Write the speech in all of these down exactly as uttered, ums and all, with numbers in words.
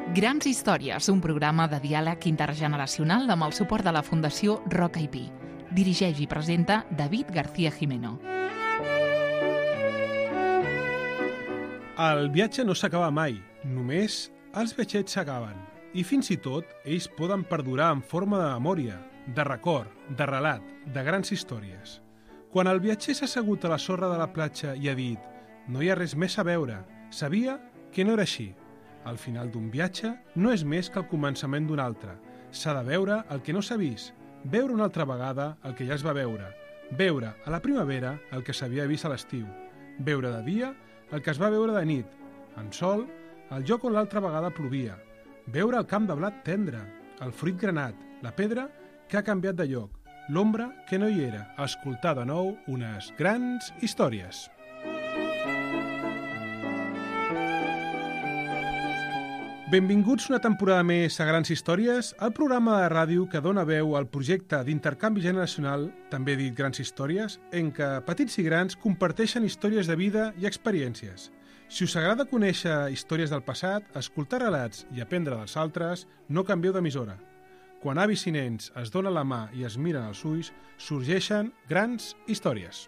Grans històries, un programa de diàleg intergeneracional amb el suport de la Fundació Roca i Pi. Dirigeix i presenta David García Jimeno. El viatge no s'acaba mai, només els viatgets s'acaben. I fins i tot ells poden perdurar en forma de memòria, de record, de relat, de grans històries. Quan el viatger s'ha assegut a la sorra de la platja i ha dit «No hi ha res més a veure», sabia que no era així. Al final d'un viatge no és més que el començament d'un altre. S'ha de veure el que no s'ha vist, veure una altra vegada el que ja es va veure, veure a la primavera el que s'havia vist a l'estiu, veure de dia el que es va veure de nit, en sol, el lloc on l'altra vegada plovia, veure el camp de blat tendre, el fruit granat, la pedra que ha canviat de lloc, l'ombra que no hi era, escoltar de nou unes grans històries. Benvinguts una temporada més a Grans Històries, el programa de ràdio que dona veu al projecte d'intercanvi generacional, també dit Grans Històries, en què petits i grans comparteixen històries de vida i experiències. Si us agrada conèixer històries del passat, escoltar relats i aprendre dels altres, no canvieu d'emissora. Quan avis i nens es donen la mà i es miren als ulls, sorgeixen grans històries.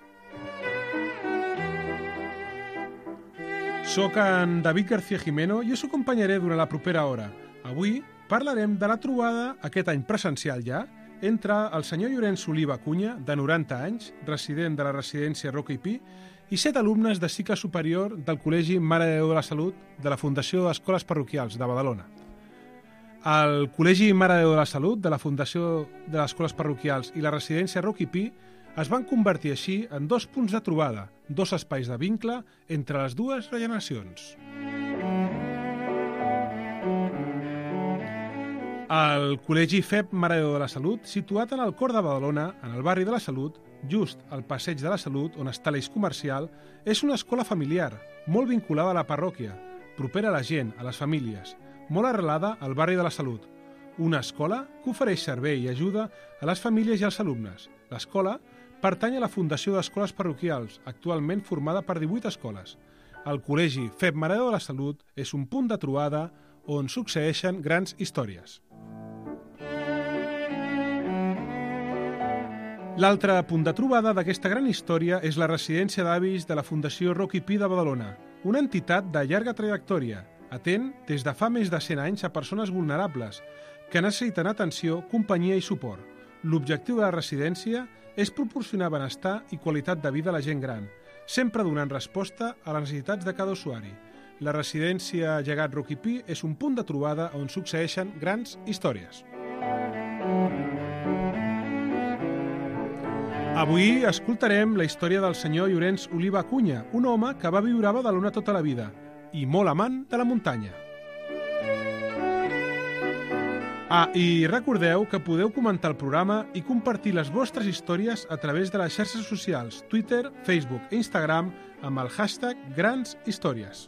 Soc en David García Jimeno i us acompanyaré durant la propera hora. Avui parlarem de la trobada, aquest any presencial ja, entre el senyor Llorenç Oliva Acuña, de noranta anys, resident de la residència Roca i Pi, i set alumnes de cicle superior del Col·legi Mare de Déu de la Salut de la Fundació d'Escoles Parroquials de Badalona. El Col·legi Mare de Déu de la Salut de la Fundació de les Escoles Parroquials i la residència Roca i Pi es van convertir així en dos punts de trobada, dos espais de vincle entre les dues generacions. El Col·legi F E P Mare de Déu de la Salut, situat en el cor de Badalona, en el barri de la Salut, just al passeig de la Salut, on està l'eix comercial, és una escola familiar, molt vinculada a la parròquia, propera a la gent, a les famílies, molt arrelada al barri de la Salut. Una escola que ofereix servei i ajuda a les famílies i als alumnes. L'escola pertany a la Fundació d'Escoles Parroquials, actualment formada per divuit escoles. El Col·legi F E P Mare de Déu de la Salut és un punt de trobada on succeeixen grans històries. L'altre punt de trobada d'aquesta gran història és la residència d'avis de la Fundació Roca i Pi de Badalona, una entitat de llarga trajectòria, atén des de fa més de cent anys a persones vulnerables que necessiten atenció, companyia i suport. L'objectiu de la residència és proporcionar benestar i qualitat de vida a la gent gran, sempre donant resposta a les necessitats de cada usuari. La residència Llegat Roca i Pi és un punt de trobada on succeeixen grans històries. Avui escoltarem la història del senyor Llorenç Oliva Acuña, un home que va viure a Badalona tota la vida i molt amant de la muntanya. Ah, i recordeu que podeu comentar el programa i compartir les vostres històries a través de les xarxes socials, Twitter, Facebook i Instagram amb el hashtag Grans Històries.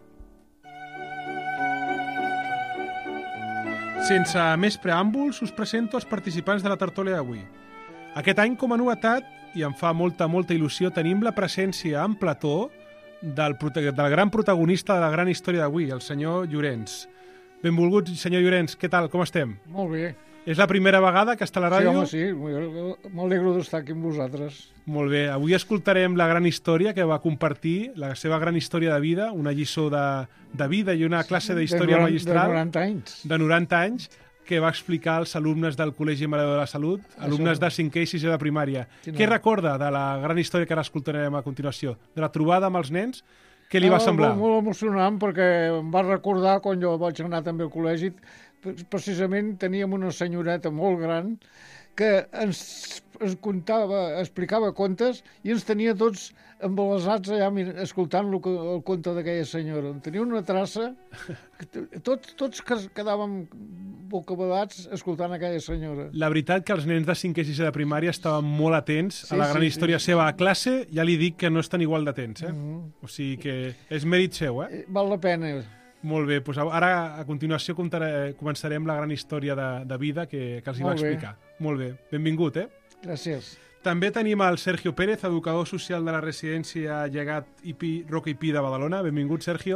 Sense més preàmbuls, us presento els participants de la tertúlia d'avui. Aquest any, com a novetat, i em fa molta, molta il·lusió, tenim la presència en plató del, del gran protagonista de la gran història d'avui, el senyor Llorenç. Benvolgut, senyor Llorenç, què tal, com estem? Molt bé. És la primera vegada que està a la ràdio? Sí, home, sí, m'alegro d'estar aquí amb vosaltres. Molt bé, avui escoltarem la gran història que va compartir, la seva gran història de vida, una lliçó de, de vida i una classe d'història magistral. De noranta anys. De noranta anys, que va explicar als alumnes del Col·legi Mare de Déu de la Salut, alumnes de cinquè i sisè de primària. Quina? Què recorda de la gran història que ara escoltarem a continuació? De la trobada amb els nens? Què li va semblar? Molt, molt emocionant, perquè em va recordar quan jo vaig anar també al col·legi, precisament teníem una senyoreta molt gran que ens, ens contava, explicava contes i ens tenia tots embalassats allà escoltant el, el conte d'aquella senyora. Tenia una traça que tots, tots quedàvem bocabadats escoltant aquella senyora. La veritat que els nens de cinquè i sisè de primària estaven molt atents sí, a la gran sí, història sí. seva a classe. Ja li dic que no estan igual d'atents, eh? Mm-hmm. O sigui que és mèrit seu, eh? Val la pena. Molt bé, doncs ara a continuació començarem la gran història de, de vida que, que els hi va explicar. Molt bé, benvingut, eh? Gràcies. També tenim el Sergio Pérez, educador social de la residència Llegat i Pi, Roca i Pi de Badalona. Benvingut, Sergio.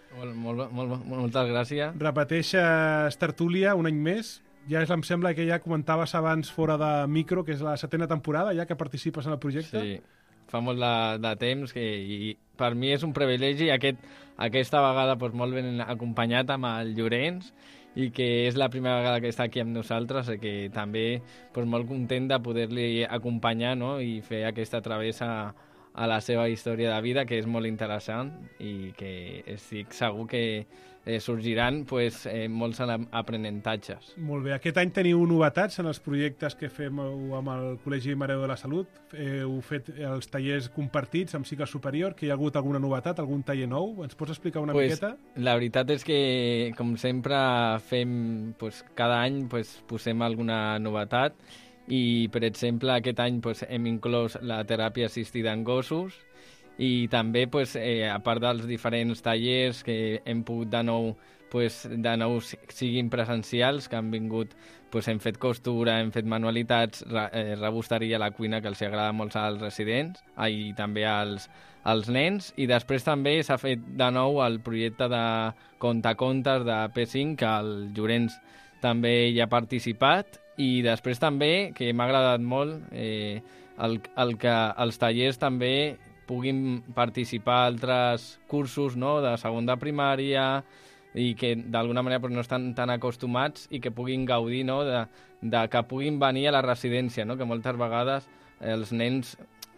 Molt, molt, molt, moltes gràcies. Repeteixes tertúlia un any més. Ja és, em sembla que ja comentaves abans fora de micro, que és la setena temporada ja que participes en el projecte. Sí, fa molt de, de temps que, i per mi és un privilegi aquest, aquesta vegada doncs, molt ben acompanyat amb el Llorenç i que és la primera vegada que està aquí amb nosaltres i que també doncs, molt content de poder-li acompanyar, no? I fer aquesta travessa a la seva història de vida, que és molt interessant i que estic segur que eh, sorgiran pues, eh, molts aprenentatges. Molt bé. Aquest any teniu novetats en els projectes que fem amb el Col·legi Mare de la Salut. Heu fet els tallers compartits amb cicle superior, que hi ha hagut alguna novetat, algun taller nou? Ens pots explicar una pues, miqueta? La veritat és que, com sempre, fem, pues, cada any pues, posem alguna novetat i, per exemple, aquest any pues, hem inclòs la teràpia assistida en gossos i també, pues, eh, a part dels diferents tallers que hem pogut de nou, pues, de nou siguin presencials, que han vingut, pues, hem fet costura, hem fet manualitats, re, eh, rebosteria a la cuina, que els agrada molt als residents, i també als, als nens, i després també s'ha fet de nou el projecte de contacontes de P cinc, que el Llorenç també hi ha participat, i després també, que m'ha agradat molt, eh, el, el que els tallers també puguin participar a altres cursos, no?, de segon de primària i que d'alguna manera pues, no estan tan acostumats i que puguin gaudir, no?, de, de que puguin venir a la residència, no?, que moltes vegades els nens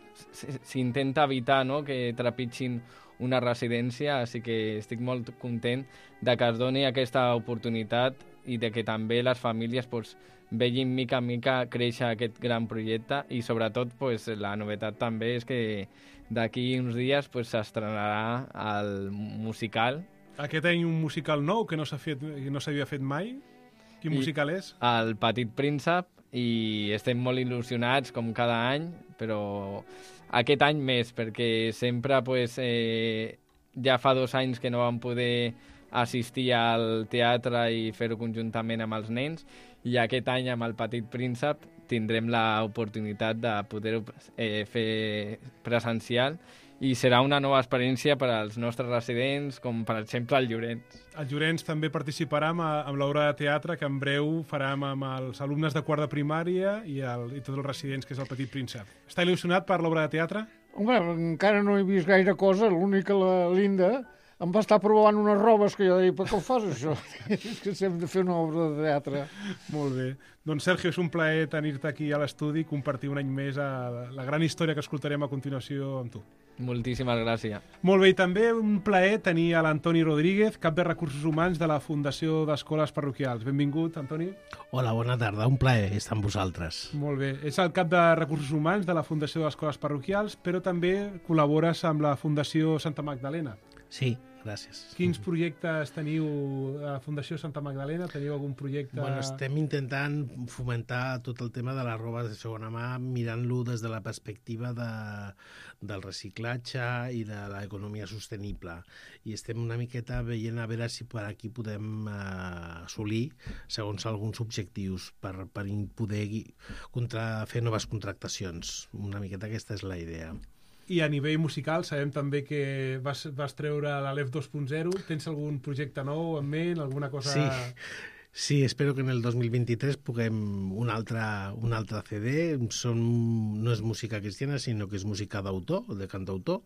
s'intenta evitar, no?, que trepitgin una residència, així que estic molt content de que es doni aquesta oportunitat i de que també les famílies pues, vegin mica en mica créixer aquest gran projecte i sobretot pues, la novetat també és que d'aquí uns dies pues, s'estrenarà el musical. Aquest any un musical nou que no s'ha fet, no s'havia fet mai. Quin I musical és? El Petit Príncep, i estem molt il·lusionats com cada any, però aquest any més, perquè sempre pues, eh, ja fa dos anys que no vam poder assistir al teatre i fer-ho conjuntament amb els nens, i aquest any amb el Petit Príncep tindrem l'oportunitat de poder-ho eh, fer presencial i serà una nova experiència per als nostres residents, com per exemple el Llorenç. El Llorenç també participarà amb, amb l'obra de teatre que en breu farem amb els alumnes de quart de primària i, el, i tots els residents, que és el Petit Príncep. Està il·lusionat per l'obra de teatre? Home, encara no he vist gaire cosa, l'únic que la Linda em va estar provant unes robes que jo deia, per què ho fas, això? És que hem de fer una obra de teatre. Molt bé. Doncs, Sergio, és un plaer tenir-te aquí a l'estudi i compartir un any més a la gran història que escoltarem a continuació amb tu. Moltíssimes gràcies. Molt bé, i també un plaer tenir a l'Antoni Rodríguez, cap de Recursos Humans de la Fundació d'Escoles Parroquials. Benvingut, Antoni. Hola, bona tarda. Un plaer estar amb vosaltres. Molt bé. És el cap de Recursos Humans de la Fundació d'Escoles Parroquials, però també col·labores amb la Fundació Santa Magdalena. Sí, gràcies. Quins projectes teniu a la Fundació Santa Magdalena? Teniu algun projecte? Bueno, estem intentant fomentar tot el tema de la roba de segona mà, mirant-lo des de la perspectiva de, del reciclatge i de l'economia sostenible. I estem una miqueta veient a veure si per aquí podem eh, assolir, segons alguns objectius, per, per poder contra, fer noves contractacions. Una miqueta aquesta és la idea. I a nivell musical sabem també que vas, vas treure l'Aleph dos punt zero. Tens algun projecte nou en ment, alguna cosa... Sí, sí, espero que en el dos mil vint-i-tres puguem un altre, un altre C D. Som, no és música cristiana, sinó que és música d'autor, de cantautor.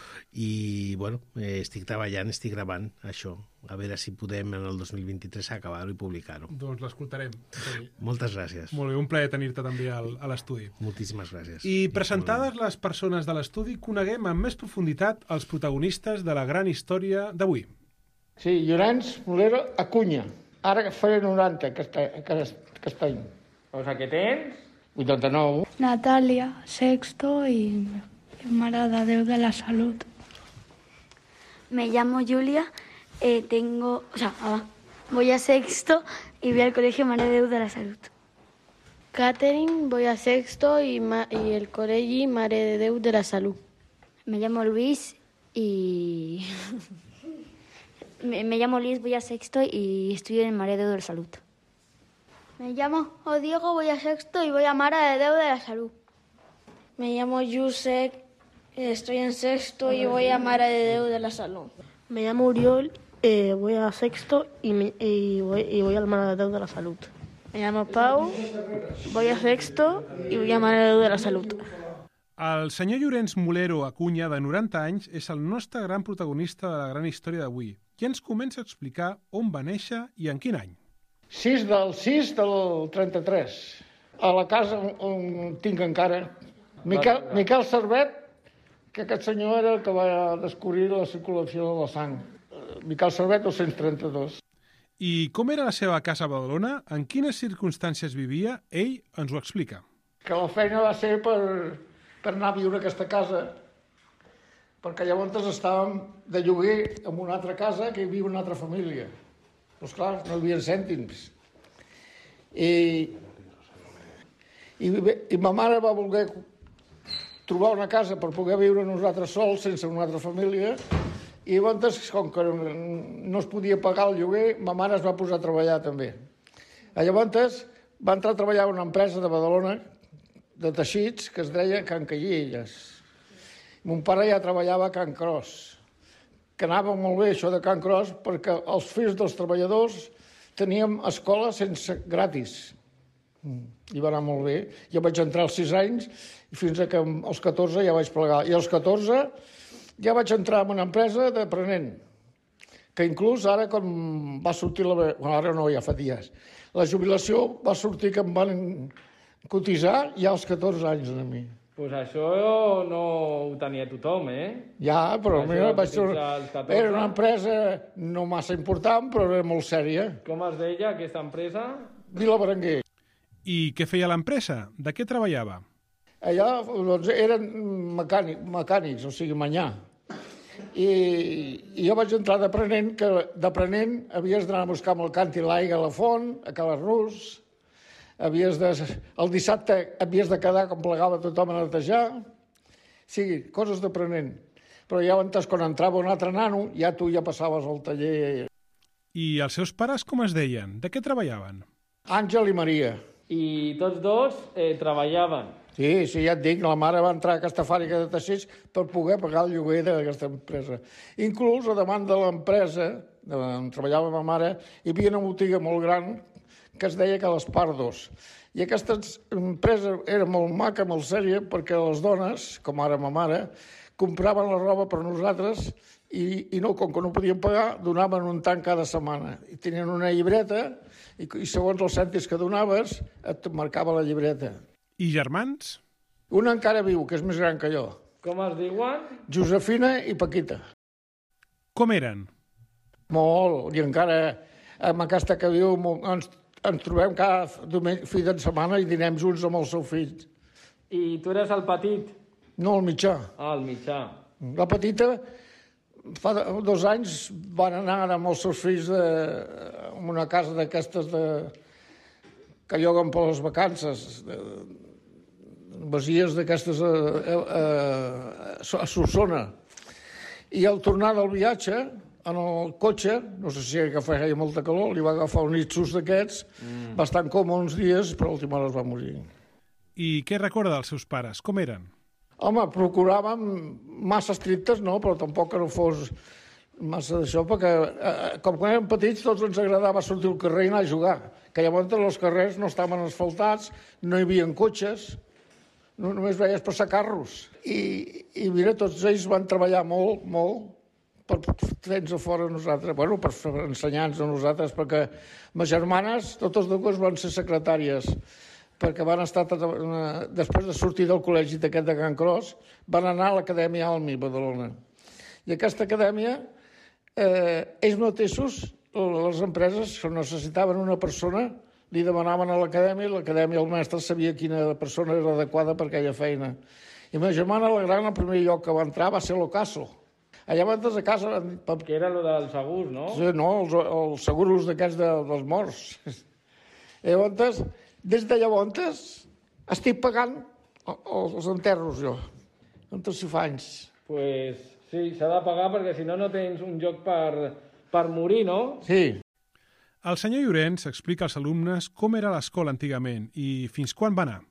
I, bueno, eh, estic treballant, estic gravant això. A veure si podem en el dos mil vint-i-tres acabar-ho i publicar-ho. Doncs l'escoltarem. Moltes gràcies. Molt bé, un plaer tenir-te també al, a l'estudi. Moltíssimes gràcies. I presentades les persones de l'estudi, coneguem amb més profunditat els protagonistes de la gran història d'avui. Sí, Llorenç Molero Acunya. Ara faré noranta aquest, aquest, aquest any. O sigui, que tens? vuitanta-nou. Natàlia, sexto y Mare de Déu de la Salud. Me llamo Julia, eh, tengo, o sea, ah, voy a sexto y voy al colegio Mare de Déu de la Salud. Catherine, voy a sexto y, ma y el colegio Mare de Déu de la Salud. Me llamo Luis y... me, me llamo Luis, voy a sexto y estudio en Mare de Déu de la Salud. Me llamo Odiego, voy a sexto y voy a Mare de Déu de la Salud. Me llamo Josep, estoy en sexto y voy a Mare de Déu de la Salud. Me llamo Uriol eh, voy a sexto y, me, y, voy, y voy al Mare de Déu de la Salut. Me llamo Pau, voy a sexto y voy al Mare de Déu de la Salut. El senyor Llorenç Molero Acuña, de noranta anys, és el nostre gran protagonista de la gran història d'avui i ens comença a explicar on va néixer i en quin any. sis del sis del trenta-tres. A la casa on tinc encara Miquel, Miquel Servet, que aquest senyor era el que va descobrir la circulació de la sang. Miquel Servet, dos-cents trenta-dos. I com era la seva casa a Badalona? En quines circumstàncies vivia? Ell ens ho explica. Que la feina va ser per, per anar a viure a aquesta casa, perquè llavors estàvem de lloguer en una altra casa que hi havia una altra família. Doncs clar, no hi havia cèntims. I, i, i ma mare va voler trobar una casa per poder viure nosaltres sols, sense una altra família, i llavors, com que no es podia pagar el lloguer, ma mare es va posar a treballar també. Llavors va entrar a treballar a una empresa de Badalona de teixits que es deia Can Callilles. Mon pare ja treballava a Can Cros, que anava molt bé això de Can Cros perquè els fills dels treballadors teníem escola sense gratis. I va anar molt bé. Jo vaig entrar als sis anys i fins que als catorze ja vaig plegar. I als catorze ja vaig entrar en una empresa d'aprenent, que inclús ara, quan va sortir la... Bueno, ara no, ja fa dies. La jubilació va sortir que em van cotitzar ja als catorze anys a mi. Pues això no ho tenia tothom, eh? Ja, però mira, vaig ser... Era una empresa no massa important, però era molt sèria. Com es deia aquesta empresa? Vila Berenguer. I què feia l'empresa? De què treballava? Allà doncs, eren mecànic, mecànics, o sigui, manyà. I, i jo vaig entrar d'aprenent, que d'aprenent havies d'anar a buscar amb el càntir l'aigua a la font, a Calarrús, havies de, el dissabte havies de quedar com plegava tothom a netejar, sí, coses d'aprenent. Però ja entès, quan entrava un altre nano, ja tu ja passaves al taller. I els seus pares com es deien? De què treballaven? Àngel i Maria. I tots dos eh, treballaven? Sí, sí, ja et dic, la mare va entrar a aquesta fàbrica de teixits per poder pagar el lloguer d'aquesta empresa. Inclús, a demanda de l'empresa, on treballava ma mare, hi havia una botiga molt gran que es deia que les Pardos. I aquesta empresa era molt maca, molt sèria, perquè les dones, com ara ma mare, compraven la roba per nosaltres i, i no, com que no podien pagar, donaven un tant cada setmana. I tenien una llibreta i, i segons els cèntims que donaves et marcava la llibreta. I germans? Un encara viu, que és més gran que jo. Com es diuen? Josefina i Paquita. Com eren? Molt, i encara amb aquesta que viu ens, ens trobem cada fi de setmana i dinem junts amb el seu fill. I tu eres el petit? No, el mitjà. Ah, el mitjà. La petita, fa dos anys, van anar amb els seus fills de, en una casa d'aquestes de, que lloguen per les vacances, de, basies d'aquestes a, a, a Solsona. I al tornar del viatge, en el cotxe, no sé si era que feia molta calor, li va agafar un ixus d'aquests, mm. va estar en coma uns dies, però a l'última hora es va morir. I què recorda dels seus pares? Com eren? Home, procuràvem massa estrictes, no, però tampoc que no fos massa d'això, perquè eh, com quan érem petits tots ens agradava sortir al carrer i anar a jugar, que llavors els carrers no estaven asfaltats, no hi havia cotxes, no, només veies passar carros. I, i mira, tots ells van treballar molt, molt, per fer-nos a fora nosaltres, bueno, per ensenyar-nos a nosaltres, perquè mes germanes, totes dues van ser secretàries, perquè van estar, després de sortir del col·legi d'aquest de Can Cros, van anar a l'Acadèmia Almi, a Badalona. I aquesta acadèmia, eh, ells mateixos, les empreses, que necessitaven una persona, li demanaven a l'acadèmia, i l'acadèmia, el mestre, sabia quina persona era adequada per aquella feina. I ma germana, la gran, el primer lloc que va entrar va ser l'Ocaso. Allà van des a casa... Que era el del segur, no? Sí, no, els, els seguros d'aquests de, dels morts. I llavors, des de llavors, estic pagant els enterros, jo. Entre si fa anys. Pues sí, s'ha de pagar perquè si no, no tens un lloc per, per morir, no? Sí. El senyor Llorenç explica als alumnes com era l'escola antigament i fins quan va anar.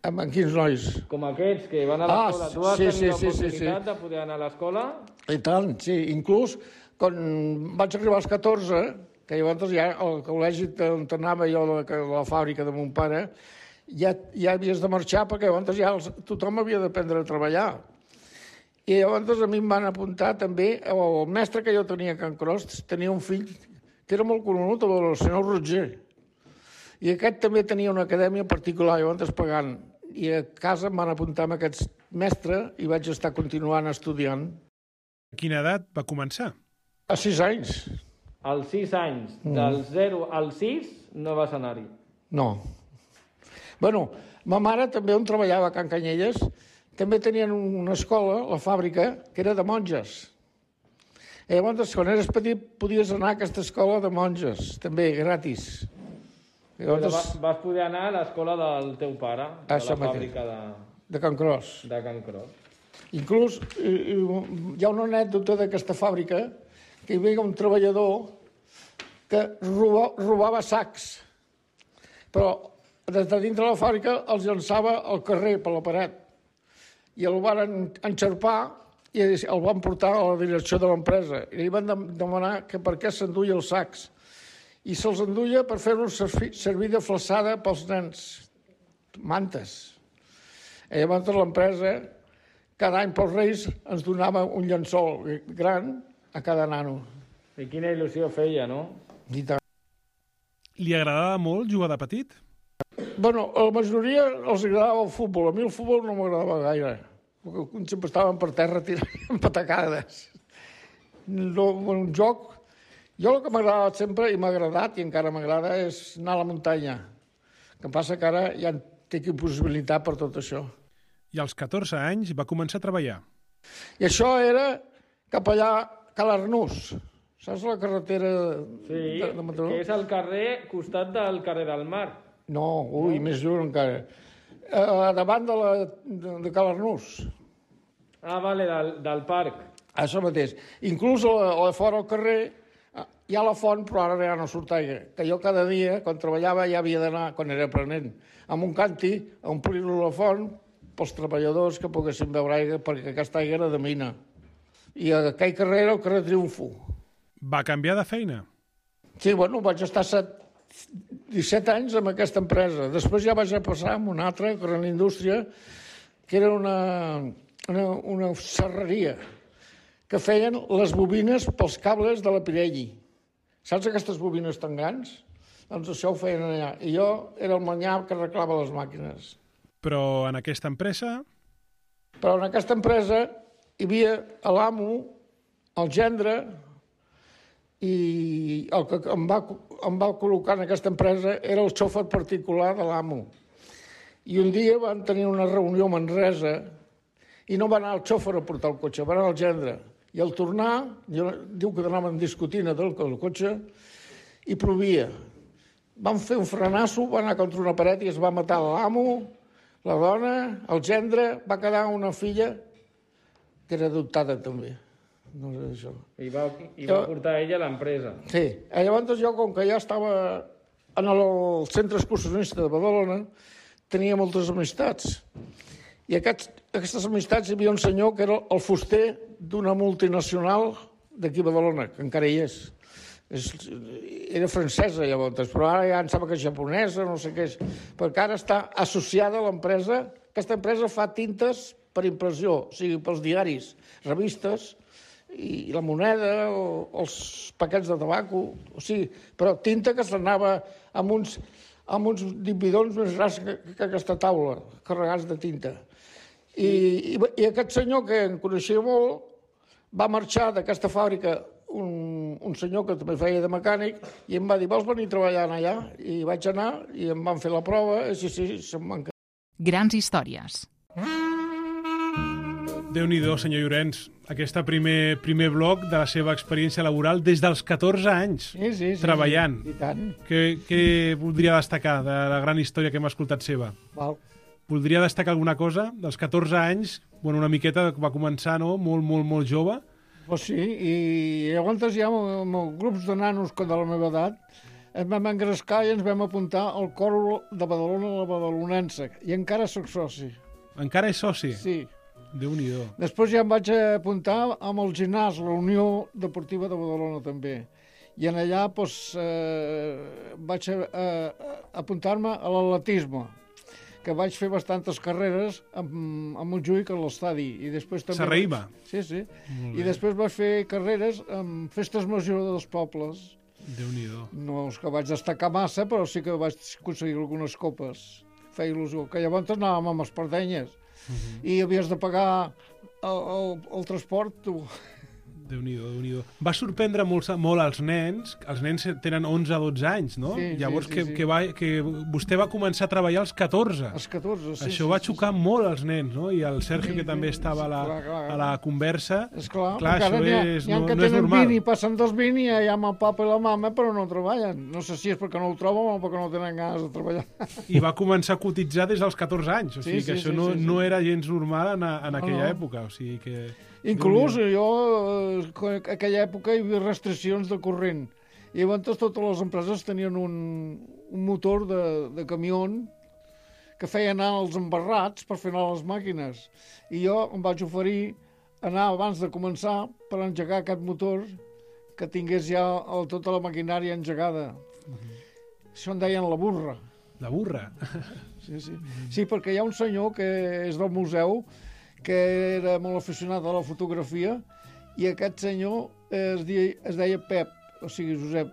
Amb, amb quins nois? Com aquests que van a l'escola. Ah, tu has sí, tenit sí, sí, l'oportunitat sí, sí. de poder anar a l'escola? I tant, sí. Inclús, quan vaig arribar als catorze, que llavors ja al col·legi on anava jo, a la, la fàbrica de mon pare, ja, ja havies de marxar perquè llavors ja els, tothom havia d'aprendre a treballar. I llavors a mi em van apuntar també, el mestre que jo tenia a Can Crost tenia un fill que era molt conegut, el senyor Roger. I aquest també tenia una acadèmia particular, llavors pagant. I a casa em van apuntar amb aquest mestre i vaig estar continuant estudiant. A quina edat va començar? A sis anys. Als sis anys, mm. del zero al sis, no vas anar-hi. No. Bueno, ma mare també on treballava a Can Canyelles, també tenien una escola, la fàbrica, que era de monges. I llavors, quan eres petit, podies anar a aquesta escola de monges, també, gratis. I llavors, vas, vas poder anar a l'escola del teu pare, de la fàbrica de... De Can Cros. De Can Cros. Inclús hi ha una anècdota d'aquesta fàbrica que hi havia un treballador que roba, robava sacs, però des de dintre la fàbrica els llançava al carrer, per la paret, i el van enxerpar i el van portar a la direcció de l'empresa. I li van demanar que per què s'enduia els sacs. I se'ls enduia per fer-los servir de flaçada pels nens, mantes. I llavors l'empresa, cada any pels Reis, ens donava un llençol gran a cada nano. I quina il·lusió feia, no? I tant. Li agradava molt jugar de petit? Bueno, a la majoria els agradava el futbol. A mi el futbol no m'agradava gaire. Sempre estàvem per terra tirant patacades. No, un joc... Jo el que m'agradava sempre, i m'ha agradat, i encara m'agrada, és anar a la muntanya. El que passa que ara ja tinc possibilitat per tot això. I als catorze anys va començar a treballar. I això era cap allà a Calarnús. Saps la carretera sí, de, de Mataró? Que és al carrer, costat del carrer del Mar. No, ui, no? Més lluny encara. Uh, davant de, la, de, de Calarnús. Ah, vale, del, del parc. Això mateix. Inclús a, a fora al carrer hi ha la font, però ara ja no surt aigua. Que jo cada dia, quan treballava, ja havia d'anar, quan era aprenent, amb un canti, a omplir-lo la font pels treballadors que poguessin beure aigua, perquè aquesta aigua era de mina. I aquell carrer era el carrer Triomfo. Va canviar de feina? Sí, bueno, vaig estar set, disset anys amb aquesta empresa. Després ja vaig passar amb una altra, Gran Indústria, que era una, una, una serreria, que feien les bobines pels cables de la Pirelli. Saps aquestes bobines tan grans? Doncs això ho feien allà. I jo era el manyà que arreglava les màquines. Però en aquesta empresa... Però en aquesta empresa hi havia l'amo, el gendre, i el que em va, em va col·locar en aquesta empresa era el xòfer particular de l'amo. I un dia van tenir una reunió a Manresa i no va anar el xòfer a portar el cotxe, va anar el gendre. I al tornar, jo, diu que anaven discutint del cotxe i plovia. Van fer un frenasso, va anar contra una paret i es va matar l'amo, la dona, el gendre, va quedar una filla que era adoptada també. No sé això. I va, i va jo, portar ella a l'empresa. Sí. I llavors jo, com que ja estava en el centre excursionista de Badalona, tenia moltes amistats. I aquests, aquestes amistats hi havia un senyor que era el fuster d'una multinacional d'aquí a Badalona, que encara hi és. és. Era francesa llavors, però ara ja em sembla que és japonesa, no sé què és, perquè ara està associada a l'empresa. Aquesta empresa fa tintes per impressió, o sigui, pels diaris, revistes, i la moneda, o els paquets de tabaco, o sigui, però tinta que s'anava amb uns, amb uns bidons més grans que, que aquesta taula, carregats de tinta. I, i, I aquest senyor, que en coneixia molt, va marxar d'aquesta fàbrica un, un senyor que també feia de mecànic i em va dir, vols venir a treballar allà? I vaig anar i em van fer la prova i sí, sí, se'm van quedar. Grans històries. Déu-n'hi-do, senyor Llorenç, aquest primer, primer bloc de la seva experiència laboral des dels catorze anys, sí, sí, sí, treballant. Sí, i tant. Què, què voldria destacar de la gran història que hem escoltat seva? Val. Voldria destacar alguna cosa? Dels catorze anys, bueno, una miqueta va començar, no?, molt, molt, molt jove. Pues sí, i llavors hi ha grups de nanos de la meva edat, ens vam engrescar i ens vam apuntar al cor de Badalona, la Badalonense, i encara sóc soci. Encara és soci? Sí. Déu-n'hi-do. Després ja em vaig apuntar amb el gimnàs, la Unió Deportiva de Badalona també. I en allà doncs, eh, vaig eh, apuntar-me a l'atletisme, que vaig fer bastantes carreres amb, amb Montjuïc a l'estadi. I després també... Serraïma? Sí, sí. I després vaig fer carreres amb festes majors dels pobles. Déu-n'hi-do. No és que vaig destacar massa, però sí que vaig aconseguir algunes copes. Feia il·lusió, que llavors anàvem amb espardenyes. Uh-huh. I havies de pagar el, el, el transport, tu. Déu-n'hi-do, Déu-n'hi-do. Va sorprendre molt, molt als nens, els nens tenen onze a dotze anys, no? Sí, Llavors sí, sí, que, sí. Que, va, que vostè va començar a treballar als catorze. Als catorze, sí. Això sí, va sí, xocar sí. molt als nens, no? I el Sergio, Sí, que també sí, estava a la, clar, clar, a la conversa... Esclar, clar, això ha, és, hi ha no, que no és tenen normal. vint i passen dels vint i ja amb el papa i la mama, però no treballen. No sé si és perquè no ho troben o perquè no tenen ganes de treballar. I va començar a cotitzar des dels catorze anys, o sigui Sí, que sí, això sí, no, sí, sí. no era gens normal en, en aquella no. època, o sigui que... Inclús jo, eh, en aquella època hi havia restriccions de corrent. I llavors totes les empreses tenien un, un motor de, de camió que feia anar els embarrats per fer anar les màquines. I jo em vaig oferir anar abans de començar per engegar aquest motor que tingués ja el, tota la maquinària engegada. Uh-huh. Això en deien la burra. La burra? Sí, sí. Sí, perquè hi ha un senyor que és del museu que era molt aficionat a la fotografia i aquest senyor es deia, es deia Pep, o sigui, Josep,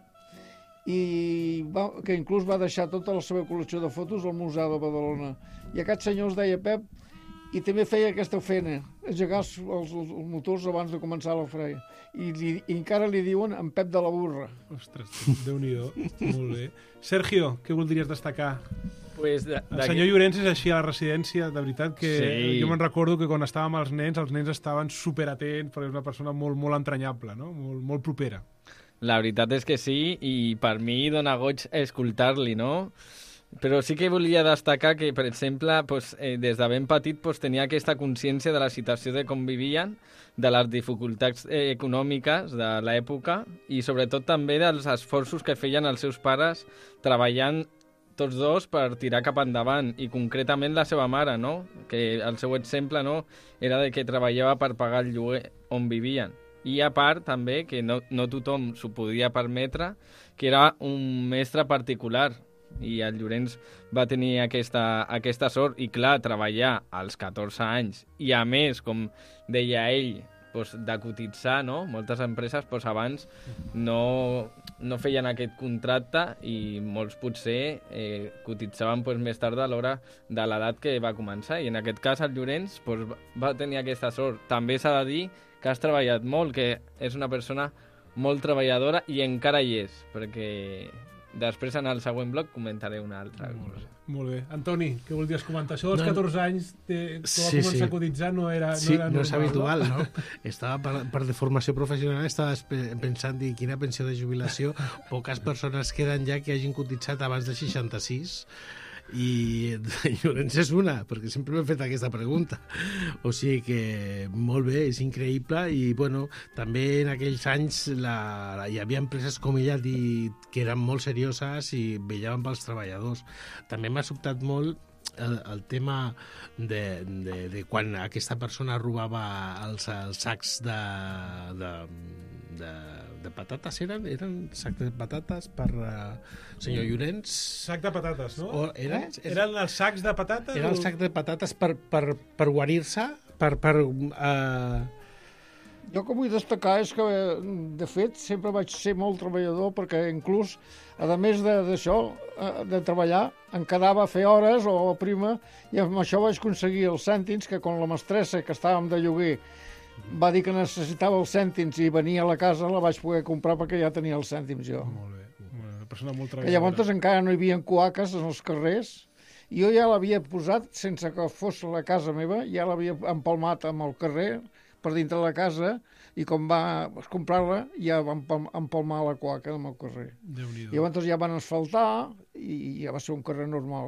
i va, que inclús va deixar tota la seva col·lecció de fotos al Museu de Badalona. I aquest senyor es deia Pep i també feia aquesta feina, engegar els, els, els motors abans de començar la freia. I, li, i encara li diuen en Pep de la burra. Ostres, Déu-n'hi-do, molt bé. Sergio, què voldries destacar? Pues de, el senyor Llorenç és així a la residència, de veritat que sí. Jo me'n recordo que quan estàvem els nens, els nens estaven superatents, perquè és una persona molt, molt entranyable, no? molt, molt propera. La veritat és que sí, i per mi dona goig escoltar-li, no? Però sí que volia destacar que, per exemple, pues, eh, des de ben petit pues, tenia aquesta consciència de la situació de com vivien, de les dificultats eh, econòmiques de l'època i sobretot també dels esforços que feien els seus pares treballant tots dos per tirar cap endavant, i concretament la seva mare, no? Que el seu exemple, no?, era de que treballava per pagar el lloguer on vivien. I a part, també, que no, no tothom s'ho podia permetre, que era un mestre particular, i el Llorenç va tenir aquesta, aquesta sort, i clar, treballar als catorze anys, i a més, com deia ell, pues, de cotitzar, no? Moltes empreses pues, abans no, no feien aquest contracte i molts potser eh, cotitzaven pues, més tard a l'hora de l'edat que va començar, i en aquest cas el Llorenç pues, va tenir aquesta sort. També s'ha de dir que has treballat molt, que és una persona molt treballadora i encara hi és, perquè després en el següent bloc comentaré una altra molt cosa. Bé, molt bé. Antoni, què voldries comentar? Això dels no, catorze anys que va sí, començar sí. a cotitzar no era, sí, no era normal. no és habitual, no? Estava per, per de formació professional, estava pensant dir quina pensió de jubilació. Poques persones queden ja que hagin cotitzat abans de seixanta-sis, i Llorenç és una, perquè sempre m'he fet aquesta pregunta. O sigui que molt bé, és increïble, i bueno, també en aquells anys la, la, hi havia empreses, com ella ha dit, que eren molt serioses i vetllaven pels treballadors. També m'ha sobtat molt el, el tema de, de, de quan aquesta persona robava els, els sacs de, de, de, de patates, eren, eren sacs de patates per uh, senyor Llorenç. Sac de patates, no? O eren, eh? Eren els sacs de patates? Eren els sacs de patates per, per, per guarir-se, per... per uh... Jo que vull destacar és que, de fet, sempre vaig ser molt treballador, perquè inclús, a més d'això, de, de treballar, em quedava a fer hores o a prima, i amb això vaig aconseguir els cèntims, que quan la mestressa, que estàvem de lloguer, va dir que necessitava els cèntims i venia a la casa, la vaig poder comprar perquè ja tenia els cèntims jo. Molt bé, una persona molt Que treballadora. llavors encara no hi havia coaques en els carrers, i jo ja l'havia posat, sense que fos la casa meva, ja l'havia empalmat amb el carrer, per dintre de la casa, i com va comprar-la, ja va empalmar la coaca amb el carrer. Déu-n'hi-do. I llavors ja van asfaltar, i ja va ser un carrer normal.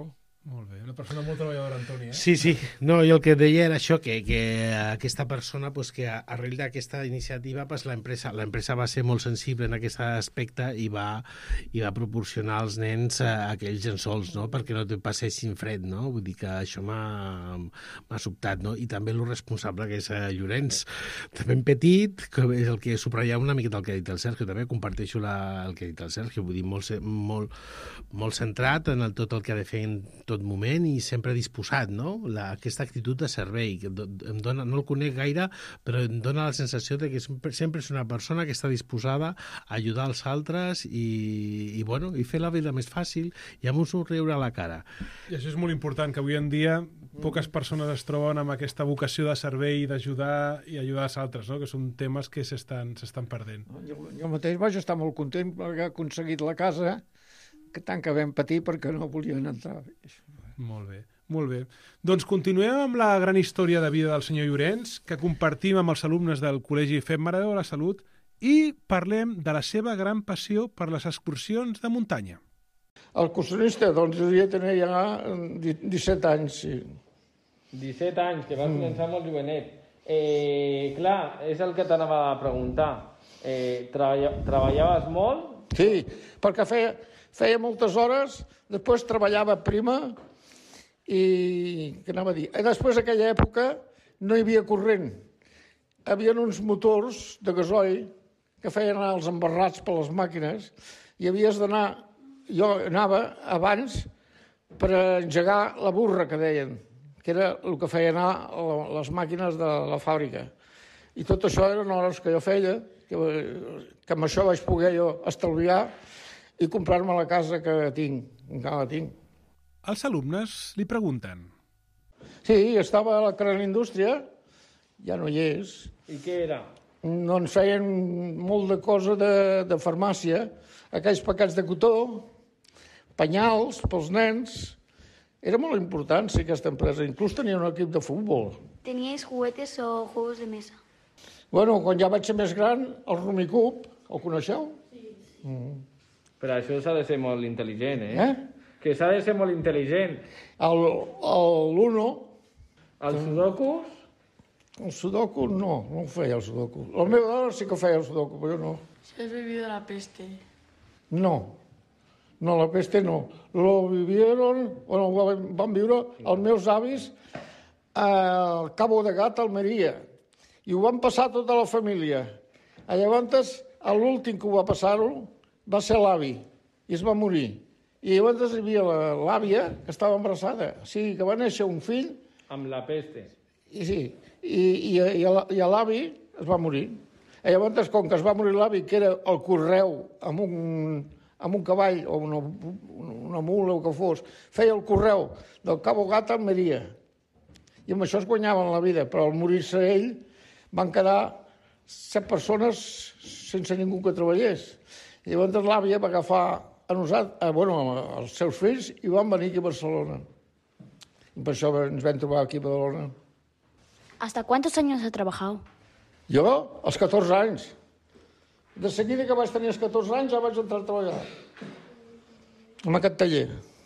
Molt bé, una persona molt treballadora, Antoni, eh? Sí, sí. No, jo el que deia era això, que, que aquesta persona, pues, que arrel d'aquesta iniciativa, pues, l'empresa l'empresa va ser molt sensible en aquest aspecte i va, i va proporcionar als nens eh, aquells llençols, no?, perquè no te passessin fred, no? Vull dir que això m'ha m'ha sobtat, no? I també el responsable, que és eh, Llorenç, també en petit, que és el que subratllava una miqueta el que ha dit el Sergio, també comparteixo la, el que ha dit el Sergio, vull dir, molt, molt, molt centrat en el, tot el que ha de fer en tot moment i sempre disposat, no? La, aquesta actitud de servei, que em dona, no el conec gaire, però em dona la sensació de que sempre, sempre és una persona que està disposada a ajudar els altres i, i, bueno, i fer la vida més fàcil i amb un somriure a la cara. I això és molt important, que avui en dia poques persones es troben amb aquesta vocació de servei, d'ajudar i ajudar els altres, no? Que són temes que s'estan s'estan perdent. Jo, jo mateix vaig estar molt content perquè he aconseguit la casa, que tant que vam patir perquè no volien entrar. Molt bé, molt bé. Doncs continuem amb la gran història de vida del senyor Llorenç, que compartim amb els alumnes del Col·legi Fem Mare de Déu de la Salut, i parlem de la seva gran passió per les excursions de muntanya. El excursionista, doncs, devia tenir ja disset anys, sí. disset anys, que vas començar molt jovenet. Eh, clar, és el que t'anava a preguntar. Eh, treballa, treballaves molt? Sí, perquè feia, feia moltes hores, després treballava prima i, què anava a dir, i després d'aquella època no hi havia corrent. Hi havia uns motors de gasoil que feien anar els embarrats per les màquines i havies d'anar, jo anava abans per engegar la burra, que deien, que era el que feia anar les màquines de la fàbrica. I tot això eren hores que jo feia, que, que amb això vaig poder jo estalviar i comprar-me la casa que tinc, encara la tinc. Els alumnes li pregunten. Sí, estava a la gran indústria, ja no hi és. I què era? No ens feien molt de cosa de, de farmàcia, aquells paquets de cotó, penyals pels nens. Era molt important, sí, aquesta empresa. Inclús tenia un equip de futbol. ¿Teníais juguetes o juegos de mesa? Bueno, quan ja vaig ser més gran, el Rumicup, el coneixeu? Sí. Mm. Però això s'ha de ser molt intel·ligent, eh? Eh? Que s'ha de ser molt intel·ligent. L'Uno... Els sudokus? El sudoku no, no ho feia el sudoku. El meu dona sí que feia el sudoku, però jo no. Si has vivido la peste. No, no, la peste no. Lo vivieron, bueno, van viure els meus avis al Cabo de Gata, Almeria, i ho van passar tota la família. Llavors, l'últim que ho va passar-ho va ser l'avi, i es va morir. I llavors hi havia l'àvia, que estava embarassada. O sigui, que va néixer un fill... Amb la peste. I sí, i, i, i l'avi es va morir. I llavors, com que es va morir l'avi, que era el correu amb un, amb un cavall o una, una mula o que fos, feia el correu del Cabo Gata a Almeria. I amb això es guanyaven la vida, però al morir-se ell van quedar set persones sense ningú que treballés. I llavors l'àvia va agafar a nosaltres, a, bueno, als seus fills i van venir aquí a Barcelona. I per això ens vam trobar aquí a Badalona. ¿Hasta cuántos años ha trabajado? Jo, als catorze anys. De seguida que vaig tenir els catorze anys ja vaig entrar a treballar en aquest taller.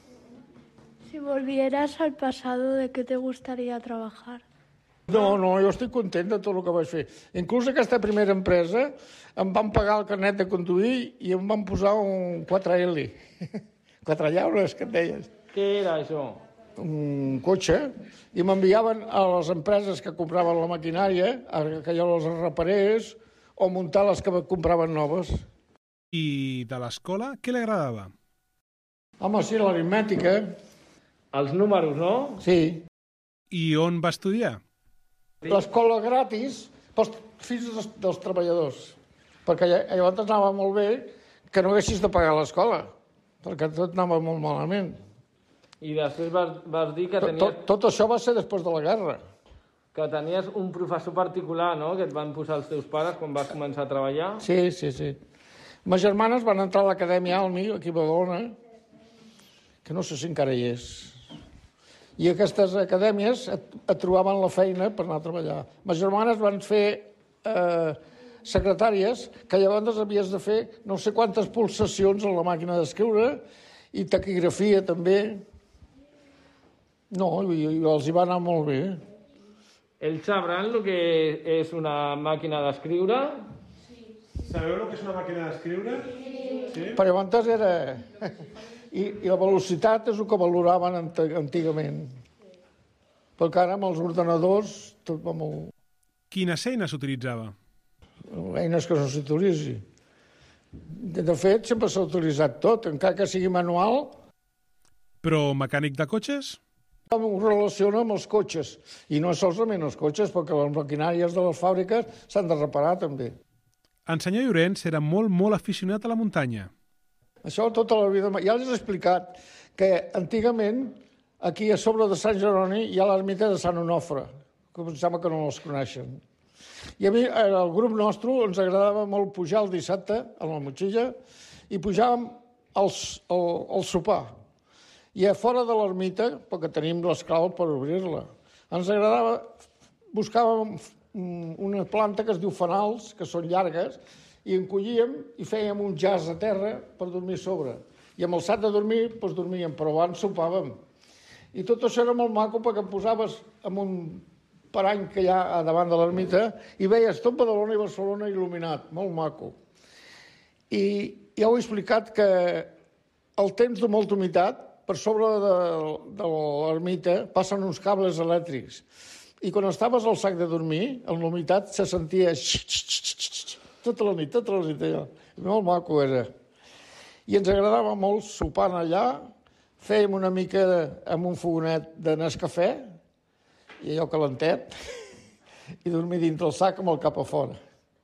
Si volvieras al pasado, ¿de qué te gustaría trabajar? No, no, jo estic content de tot el que vaig fer. Inclús aquesta primera empresa em van pagar el carnet de conduir i em van posar un quatre L. quatre llaunes, que et deies. Què era això? Un cotxe, i m'enviaven a les empreses que compraven la maquinària, que jo les reparés, o muntar les que compraven noves. I de l'escola, què li agradava? Home, sí, l'aritmètica. Els números, no? Sí. I on va estudiar? L'escola gratis pels fills dels, dels treballadors. Perquè llavors anava molt bé que no haguessis de pagar l'escola, perquè tot anava molt malament. I després vas, vas dir que tenies... Tot, tot això va ser després de la guerra. Que tenies un professor particular, no?, que et van posar els teus pares quan vas començar a treballar. Sí, sí, sí. Ma germanes van entrar a l'Acadèmia Almi, aquí a Badalona, que no sé si encara hi és. I aquestes acadèmies et, et trobaven la feina per anar a treballar. Ma germanes van fer eh, secretàries, que llavors havies de fer no sé quantes pulsacions a la màquina d'escriure, i taquigrafia també. No, i, i els hi va anar molt bé. Ells sabran el que és una màquina d'escriure? Sabeu el que és una màquina d'escriure? Sí. Per llavors era... I, I la velocitat és el que valoraven antigament. Perquè ara amb els ordenadors tot va molt... Quines eines s'utilitzava? Eines que no s'utilitzi. De fet, sempre s'ha utilitzat tot, encara que sigui manual. Però mecànic de cotxes? Ho relaciona amb els cotxes, i no solament els cotxes, perquè les maquinàries de les fàbriques s'han de reparar també. En senyor Llorenç era molt, molt aficionat a la muntanya. Això tota la vida... Ja els he explicat que antigament aquí a sobre de Sant Jeroni hi ha l'ermita de Sant Onofre, que em sembla que no els coneixen. I a mi, al grup nostre, ens agradava molt pujar el dissabte a la motxilla i pujàvem al, al, al sopar. I a fora de l'ermita, perquè tenim les claus per obrir-la, ens agradava, buscàvem una planta que es diu fanals, que són llargues, i en collíem i fèiem un jaç a terra per dormir a sobre. I amb el sac de dormir, doncs dormíem, però abans sopàvem. I tot això era molt maco perquè em posaves en un parany que hi ha davant de l'ermita i veies tot Badalona i Barcelona il·luminat, molt maco. I ja ho he explicat que el temps de molta humitat, per sobre de, de l'ermita passen uns cables elèctrics. I quan estaves al sac de dormir, en la humitat se sentia tota la nit, tota la nit allò. Molt maco era. I ens agradava molt sopant allà, fèiem una mica de, amb un fogonet de Nescafè, i allò calentet, i dormir dintre el sac amb el cap a fora.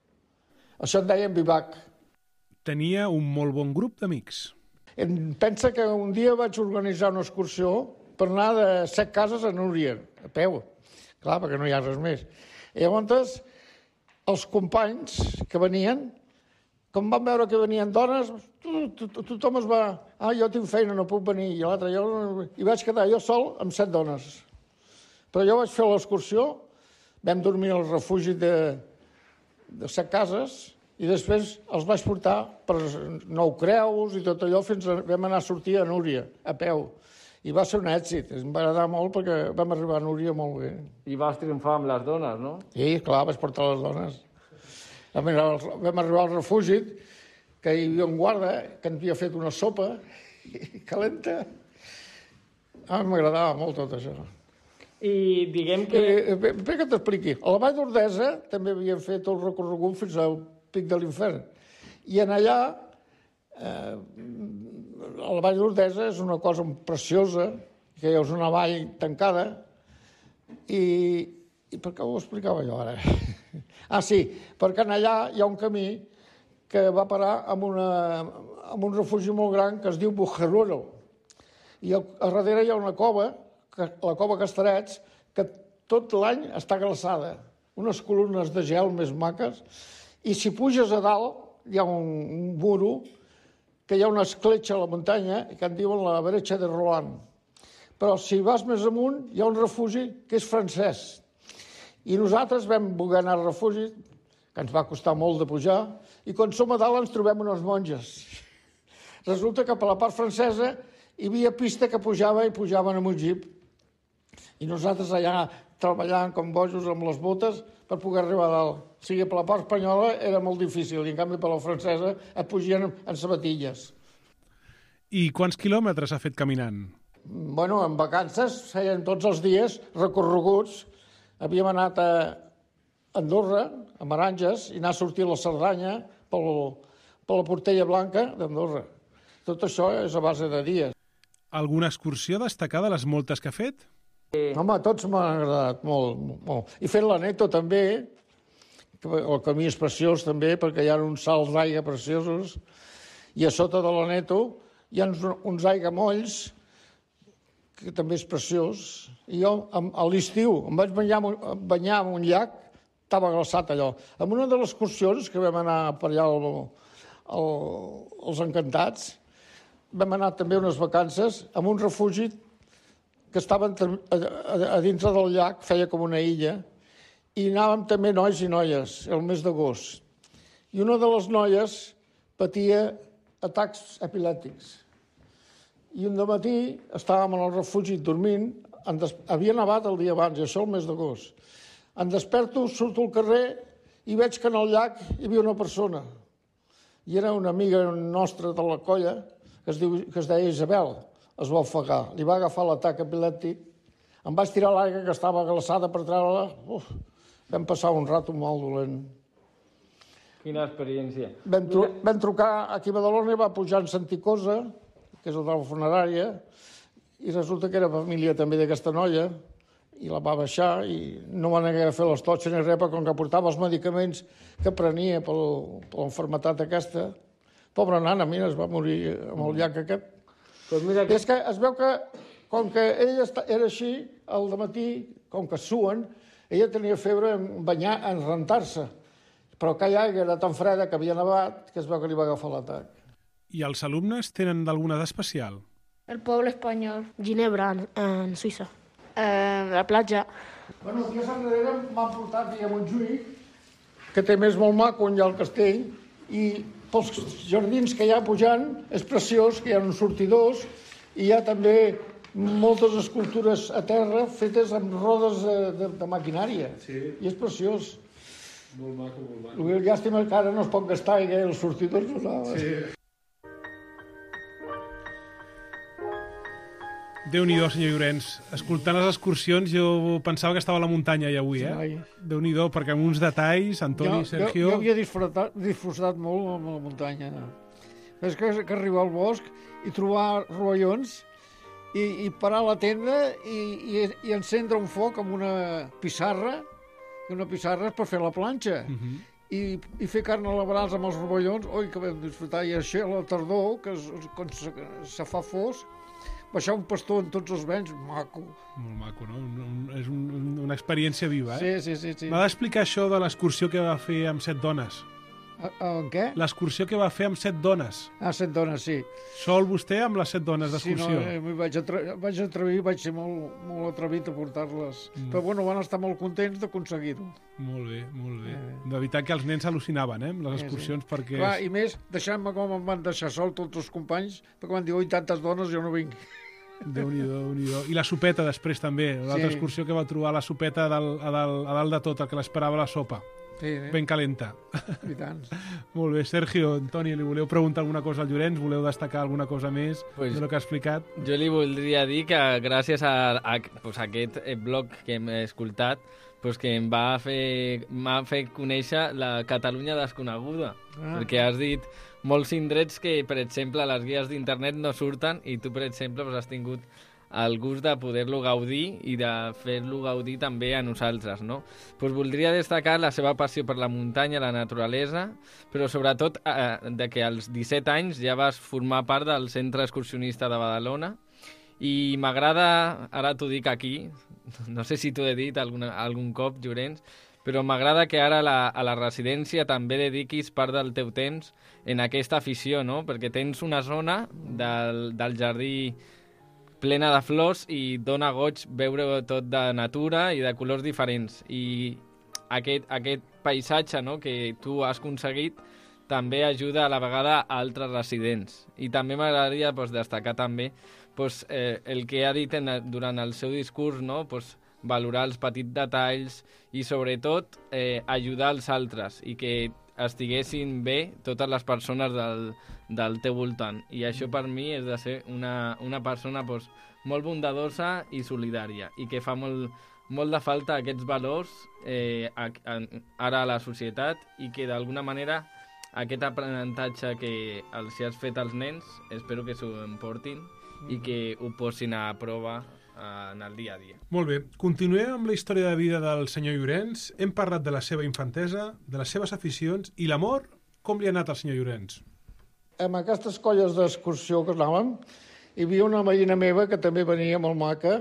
Això en deien bivac. Tenia un molt bon grup d'amics. Pensa que un dia vaig organitzar una excursió per anar de set cases a Núria, a peu. Clar, perquè no hi ha res més. I llavors, els companys que venien, com van veure que venien dones, tothom es va... Ah, jo tinc feina, no puc venir. I l'altre, jo... I vaig quedar jo sol amb set dones. Però jo vaig fer l'excursió, vam dormir al refugi de, de set cases, i després els vaig portar per Nou Creus i tot allò fins a... vam anar a sortir a Núria, a peu. I va ser un èxit, em va agradar molt perquè vam arribar a Núria molt bé. I vas triomfar amb les dones, no? Sí, clar, vaig portar les dones. Vam arribar al refugi, que hi havia un guarda que ens havia fet una sopa calenta. A mi m'agradava molt tot això. I diguem que... Eh, bé, bé que t'expliqui. A la Vall d'Ordesa també havien fet el recorregut fins al Pic de l'Infern. I en allà, eh, a la Vall d'Ordesa és una cosa preciosa, que és una vall tancada, i, i per què ho explicava jo ara? Ah, sí, perquè en allà hi ha un camí que va parar amb, una, amb un refugi molt gran que es diu Bujaruro. I al, a darrere hi ha una cova, que, la cova Castarets, que tot l'any està glaçada. Unes columnes de gel més maques. I si puges a dalt, hi ha un, un muro, que hi ha una escletxa a la muntanya, que en diuen la Bretxa de Roland. Però si vas més amunt, hi ha un refugi que és francès. I nosaltres vam voler anar al refugi, que ens va costar molt de pujar, i quan som a dalt ens trobem unes monges. Resulta que per la part francesa hi havia pista que pujava i pujaven amb un jeep. I nosaltres allà treballant com bojos amb les botes per poder arribar a dalt. O sigui, per la part espanyola era molt difícil, i en canvi per la francesa et pugien en sabatilles. I quants quilòmetres ha fet caminant? Bueno, en vacances feien tots els dies recorreguts. Havíem anat a Andorra, a Meranges, i anar a sortir a la Cerdanya per la Portella Blanca d'Andorra. Tot això és a base de dies. Alguna excursió destacada de les moltes que ha fet? Home, tots m'han agradat molt, molt. I fent l'Aneto també, el camí és preciós també, perquè hi ha uns salts d'aigua preciosos, i a sota de l'Aneto hi ha uns, uns aiguamolls, que també és preciós. I jo, a l'estiu, em vaig banyar, banyar en un llac, estava glaçat allò. En una de les excursions que vam anar per allà al, al, als Encantats, vam anar també unes vacances amb un refugi que estaven a, a, a dintre del llac, feia com una illa, i anàvem també nois i noies, el mes d'agost. I una de les noies patia atacs epilèptics. I un dematí estàvem en el refugi dormint, em des... havia nevat el dia abans, i això el mes d'agost. Em desperto, surto al carrer i veig que en el llac hi havia una persona. I era una amiga nostra de la colla que es, diu, que es deia Isabel. Es va ofegar. Li va agafar l'atac epilèptic. Em vaig tirar a l'aigua que estava glaçada per treure-la. Uf, vam passar un rato molt dolent. Quina experiència. Vam, tru vam trucar aquí a Badalona i va pujar en Santicosa, que és el de la funerària, i resulta que era família també d'aquesta noia, i la va baixar i no van haver de fer les totxes ni res, perquè com que portava els medicaments que prenia per l'enfermetat aquesta, pobra nana, mira, es va morir amb el llac aquest. Pues mira que... És que es veu que, com que ella era així, al dematí, com que suen, ella tenia febre en banyar, en rentar-se. Però aquella aigua era tan freda que havia nevat que es veu que li va agafar l'atac. I els alumnes tenen alguna d'especial? El pueblo español. Ginebra, en, en Suïssa. Eh, la platja. Bueno, dies enrere m'han portat a Montjuïc, que té més molt maco on hi ha el castell, i pels jardins que hi ha pujant és preciós, que hi ha uns sortidors, i hi ha també moltes escultures a terra fetes amb rodes de, de, de maquinària. Sí. I és preciós. Molt maco, molt maco. El llàstima que ara no es pot gastar i els sortidors no saben. Sí. Déu-n'hi-do, senyor Llorenç. Escoltant les excursions jo pensava que estava a la muntanya ja avui, eh? Ai. Déu-n'hi-do, perquè amb uns detalls, Antoni, jo, Sergio... Jo, jo havia disfrutat, disfrutat molt amb la muntanya. És que, que arribar al bosc i trobar rovellons i, i parar a la tenda i, i, i encendre un foc amb una pissarra, que una pissarra és per fer la planxa, uh -huh. i, i fer carn a la brasa amb els rovellons, oi, que vam disfrutar. I això a la tardor, que es, quan se, se fa fosc, baixar un pastor en tots els vents, maco. Molt maco, no? Un, un, és un, una experiència viva, eh? Sí, sí, sí. sí. M'ha d'explicar això de l'excursió que va fer amb set dones. A, a, en què? L'excursió que va fer amb set dones. Ah, set dones, sí. Sol vostè amb les set dones d'excursió? Sí, no, eh, vaig, atre vaig atrevir, vaig ser molt, molt atrevit a portar-les. Mm. Però, bueno, van estar molt contents d'aconseguir-ho. Molt bé, molt bé. Eh. De veritat que els nens al·lucinaven, eh, amb les excursions, sí, sí. perquè... Clar, i més, deixant-me com em van deixar sol tots els companys, perquè van dir, oi, tantes dones, jo no vinc. Déu-n'hi-do, Déu-n'hi-do. I la sopeta després també, l'altra sí. excursió que va trobar la sopeta a dalt, a dalt, a dalt de tot, el que l'esperava la sopa. Sí, eh? Ben calenta. I tant. Molt bé, Sergio, Antoni, li voleu preguntar alguna cosa al Llorenç? Voleu destacar alguna cosa més pues, del que ha explicat? Jo li voldria dir que gràcies a, a, pues, a aquest blog que hem escoltat, pues, que em va fer, m'ha fet conèixer la Catalunya desconeguda, ah. perquè has dit molts indrets que, per exemple, a les guies d'internet no surten i tu, per exemple, pues, has tingut el gust de poder-lo gaudir i de fer-lo gaudir també a nosaltres, no? Pues voldria destacar la seva passió per la muntanya, la naturalesa, però sobretot eh, de que als disset anys ja vas formar part del Centre Excursionista de Badalona i m'agrada, ara t'ho dic aquí, no sé si t'ho he dit alguna, algun cop, Llorenç, però m'agrada que ara la, a la residència també dediquis part del teu temps en aquesta afició, no? Perquè tens una zona del, del jardí plena de flors i dona goig veure tot de natura i de colors diferents. I aquest, aquest paisatge, no?, que tu has aconseguit també ajuda a la vegada a altres residents. I també m'agradaria pues, destacar també pues, eh, el que ha dit en, durant el seu discurs, no?, pues, valorar els petits detalls i sobretot eh, ajudar els altres i que estiguessin bé totes les persones del, del teu voltant. I això per mi és de ser una, una persona pues, molt bondadosa i solidària i que fa molt, molt de falta aquests valors eh, a, a, ara a la societat i que d'alguna manera aquest aprenentatge que els has fet als nens espero que s'ho emportin i que ho posin a prova en el dia a dia. Molt bé. Continuem amb la història de vida del senyor Llorenç. Hem parlat de la seva infantesa, de les seves aficions i l'amor. Com li ha anat al senyor Llorenç? En aquestes colles d'excursió que anàvem, hi havia una veïna meva que també venia molt maca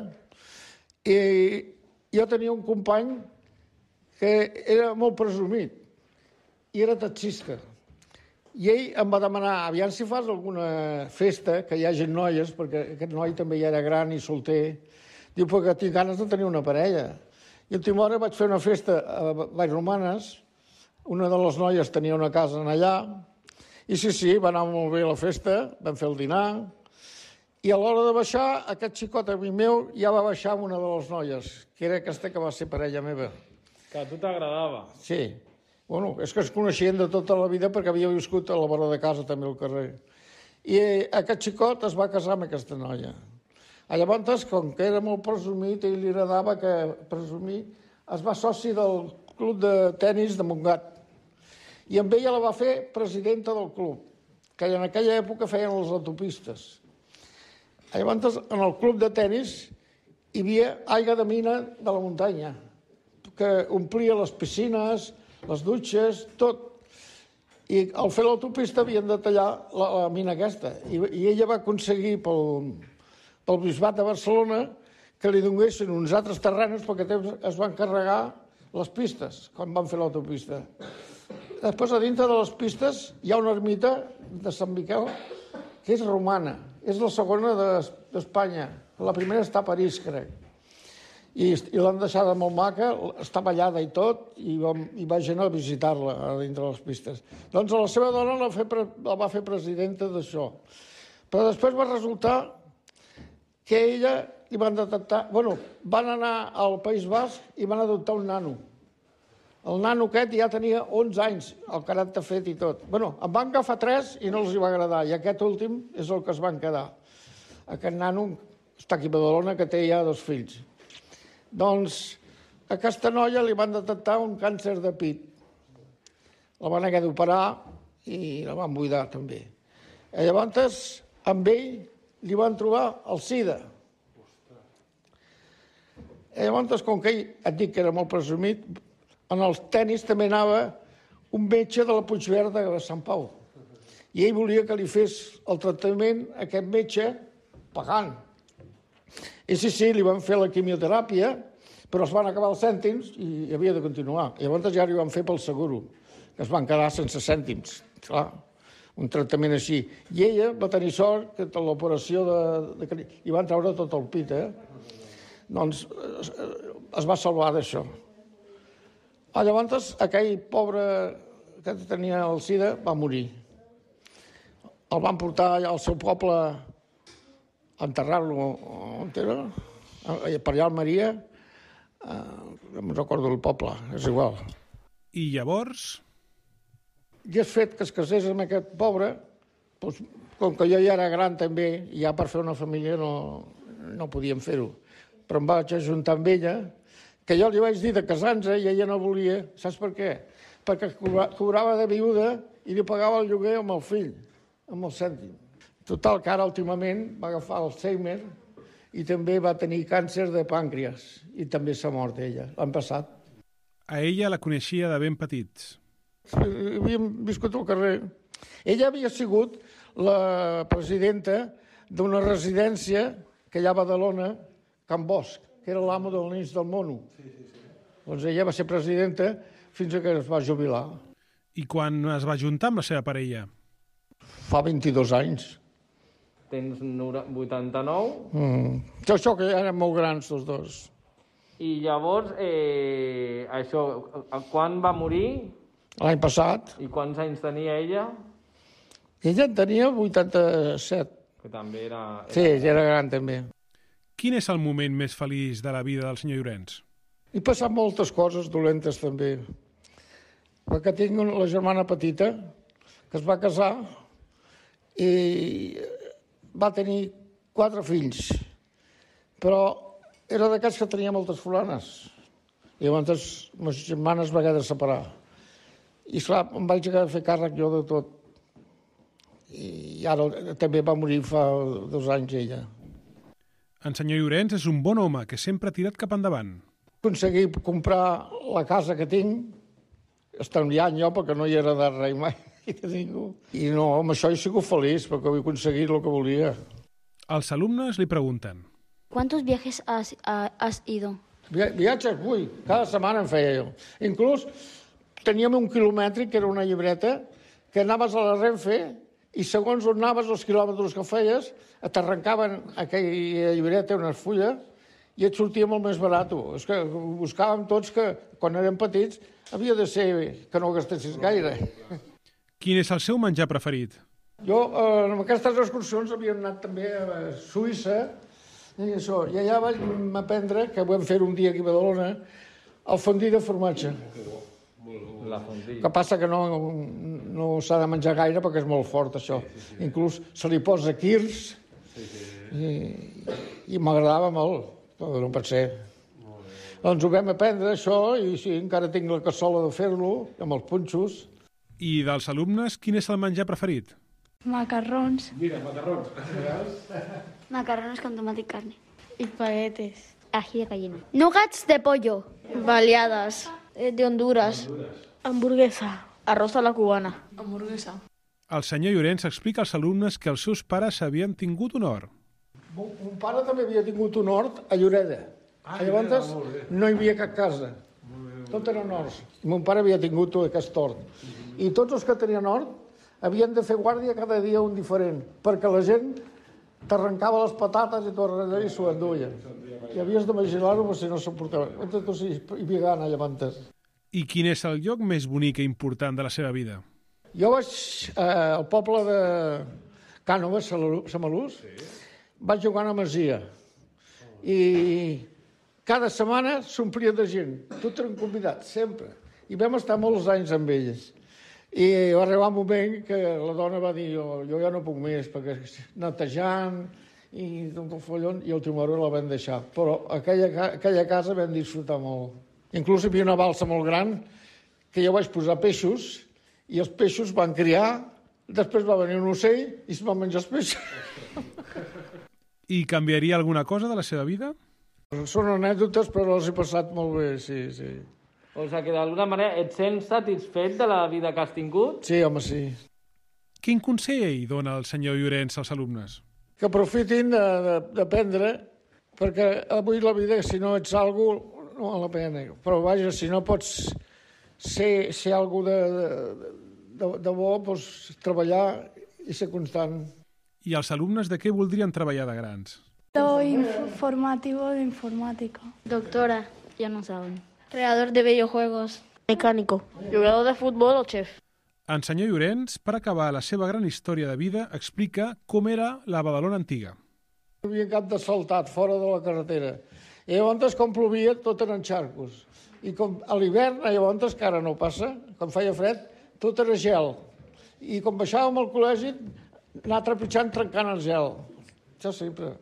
i jo tenia un company que era molt presumit i era taxista. I ell em va demanar, aviam si fas alguna festa, que hi hagi noies, perquè aquest noi també ja era gran i solter. Diu, perquè tinc ganes de tenir una parella. I a última hora vaig fer una festa a Vallromanes, una de les noies tenia una casa allà, i sí, sí, va anar molt bé la festa, vam fer el dinar, I a l'hora de baixar, aquest xicot amic meu ja va baixar amb una de les noies, que era aquesta que va ser parella meva. Que a tu t'agradava. Sí. Bueno, és que es coneixien de tota la vida perquè havia viscut a la vora de casa també al carrer. I aquest xicot es va casar amb aquesta noia. Llavors, com que era molt presumit i li agradava que presumir, es va soci del club de tennis de Montgat. I amb ella la va fer presidenta del club, que en aquella època feien les autopistes. Llavors, en el club de tennis hi havia aigua de mina de la muntanya, que omplia les piscines, les dutxes, tot. I al fer l'autopista havien de tallar la, la mina aquesta. I, I ella va aconseguir pel, pel Bisbat de Barcelona que li donguessin uns altres terrenos perquè es van carregar les pistes quan van fer l'autopista. Després, a dintre de les pistes, hi ha una ermita de Sant Miquel que és romana. És la segona d'Espanya. La primera està a París, crec. I, i l'han deixada molt maca, està ballada i tot, i, vam, i va gent a visitar-la a dintre de les pistes. Doncs la seva dona la, fe, la va fer presidenta d'això. Però després va resultar que ella li van detectar... Bueno, van anar al País Basc i van adoptar un nano. El nano aquest ja tenia onze anys, el caràcter fet i tot. Bueno, en van agafar tres i no els hi va agradar, i aquest últim és el que es van quedar. Aquest nano està aquí a Badalona, que té ja dos fills. Doncs a aquesta noia li van detectar un càncer de pit. La van haver d'operar i la van buidar també. I llavors, amb ell li van trobar el sida. I llavors, com que ell, et dic que era molt presumit, en els tenis també anava un metge de la Puigverda de Sant Pau. I ell volia que li fes el tractament a aquest metge pagant. I sí, sí, li van fer la quimioteràpia, però es van acabar els cèntims i havia de continuar. I llavors ja li van fer pel seguro, que es van quedar sense cèntims. Clar, un tractament així. I ella va tenir sort que l'operació de, de... li van treure tot el pit, eh? Doncs es, es va salvar d'això. Ah, llavors, aquell pobre que tenia el sida va morir. El van portar al seu poble a enterrar-lo, on era? Per allà a Almeria, no me'n recordo el poble, és igual. I llavors? I és fet que es casés amb aquest pobre, doncs, com que jo ja era gran també, i ja per fer una família no, no podíem fer-ho. Però em vaig ajuntar amb ella, que jo li vaig dir de casar-nos i ella no volia. Saps per què? Perquè cobrava de viuda i li pagava el lloguer amb el fill, amb el cèntim. Total, que ara últimament va agafar Alzheimer i també va tenir càncer de pàncreas i també s'ha mort ella, l'any passat. A ella la coneixia de ben petits. Havíem viscut al carrer. Ella havia sigut la presidenta d'una residència que hi ha a Badalona, Can Bosch, que era l'amo dels nens del mono. Sí, sí, sí. Doncs ella va ser presidenta fins que es va jubilar. I quan es va juntar amb la seva parella? Fa vint-i-dos anys. Tens vuitanta-nou? Mm. Això, això que eren molt grans, tots dos. I llavors, eh, això, quan va morir? L'any passat. I quants anys tenia ella? Ella en tenia vuitanta-set. Que també era... era... Sí, era gran també. Quin és el moment més feliç de la vida del senyor Llorenç? He passat moltes coses dolentes també. Perquè tinc la germana petita que es va casar i va tenir quatre fills. Però era d'aquests que tenia moltes fulanes. I llavors la germana es va haver de separar. I esclar, em vaig haver de fer càrrec jo de tot. I ara també va morir fa dos anys ella. En senyor Llorenç és un bon home que sempre ha tirat cap endavant. Aconseguir comprar la casa que tinc, estalviant jo perquè no hi he heredat res mai de ningú. I no, amb això he sigut feliç perquè he aconseguit el que volia. Els alumnes li pregunten: ¿Cuántos viajes has, has ido? Vi viatges, ui, cada setmana en feia jo. Inclús teníem un quilomètric, que era una llibreta, que anaves a la Renfe i segons on anaves, els quilòmetres que feies, t'arrencaven aquella llibreta, unes fulles, i et sortia molt més barat. És que buscàvem tots que, quan érem petits, havia de ser que no gastessis gaire. Quin és el seu menjar preferit? Jo, eh, en aquestes excursions havíem anat també a Suïssa, i això, i allà vaig aprendre, que vam fer un dia aquí a Badalona, el fondí de formatge. La fondí. El que passa que no, no s'ha de menjar gaire perquè és molt fort, això. Inclús se li posa quirs, i, i m'agradava molt, però no pot ser. Doncs ho vam aprendre, això, i sí, encara tinc la cassola de fer-lo, amb els punxos. I dels alumnes, quin és el menjar preferit? Macarrons. Mira, macarrons. Macarrones con tomate y carne. Espaguetes. Ají de gallina. Nuggets de pollo. Baleadas. eh, De Honduras. Hamburguesa. Arroz a la cubana. Hamburguesa. El senyor Llorenç explica als alumnes que els seus pares havien tingut un hort. Mon, mon pare també havia tingut un hort a Lloreda. Ah, llavors no hi havia cap casa. Tot eren horts. Mon pare havia tingut aquest hort. I tots els que tenien hort havien de fer guàrdia cada dia un diferent, perquè la gent t'arrencava les patates i t'ho i s'ho enduia. I havies de vigilar-ho si no s'emportava. Entonces tu sí, hi havia gana, llavors. I quin és el lloc més bonic i important de la seva vida? Jo vaig eh, al poble de Cànoves, Samalús, vaig jugar a una masia. I cada setmana s'omplia de gent. Tots eren convidats, sempre. I vam estar molts anys amb ells. I va arribar un moment que la dona va dir jo, jo ja no puc més, perquè netejant i tot el follon, i el timoró la vam deixar. Però aquella, aquella casa vam disfrutar molt. Inclús hi havia una balsa molt gran que jo vaig posar peixos i els peixos van criar, després va venir un ocell i es van menjar els peixos. I canviaria alguna cosa de la seva vida? Són anècdotes, però les he passat molt bé, sí, sí. O sigui que d'alguna manera et sents satisfet de la vida que has tingut? Sí, home, sí. Quin consell dona el senyor Llorenç als alumnes? Que aprofitin d'aprendre, perquè avui la vida, si no ets algú, no val la pena. Però vaja, si no pots ser, ser algú de, de, de bo, doncs treballar i ser constant. I els alumnes de què voldrien treballar de grans? Lo informativo de informática. Doctora, ya no saben. Creador de videojuegos. Mecánico. Jugador de fútbol o chef. En senyor Llorenç, per acabar la seva gran història de vida, explica com era la Badalona antiga. Hi havia cap d'asfaltat fora de la carretera. I llavors, com plovia, tot eren xarcos. I com a l'hivern, llavors, que ara no passa, quan feia fred, tot era gel. I quan baixàvem al col·legi, anar trepitjant, trencant el gel. Això sempre.